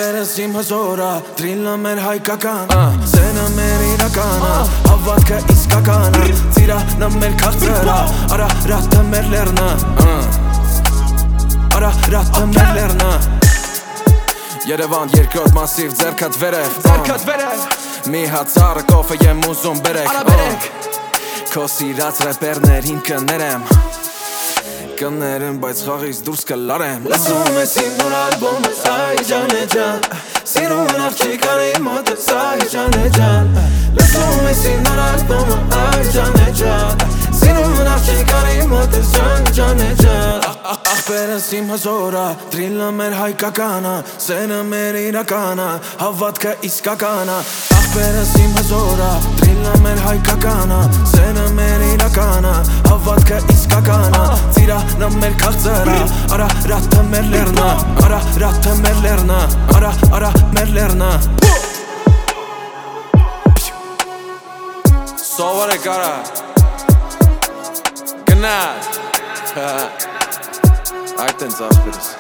Աղբերս իմ հզորա, դրիլը մեր հայկական Սենը մեր իրականը, հավատքը իսկականը Ծիրանը մեր քաղցրա, արա ռատը մեր լերնը Արա ռատը մեր լերնը Երևան երկրորդ մասիվ ձերքատ վերև Մի հատ ծառը կոֆե եմ ուզում բերեք Քո սիրած ռեպերներին կներեմ Կներեմ, բայց խաղից դուրս կլարեմ Լսում ես իմ նոր ալբոմը, այ ջան է ջան Սիրուն աղջիկ արի մոտս, այ ջան է ջան Լսում ես իմ նոր ալբոմը, այ ջան է ջան Սիրուն աղջիկ արի մոտս, ջան է ջան Աղբերս իմ հզորա, դրիլը մեր հայկականը Սենը մեր իրականը, հավատքը իսկականը Աղբերս իմ հզորա, դրիլը մեր հայկականը Սենը մեր իրականը, հավատքը իսկականը Ծիրանը մեր քաղցրա, արա ռատը մեր լերնը Արա ռատը մեր լերնը, արա մեր լերնը Սովորեք արա Գնալ Այդ ենք ասպերս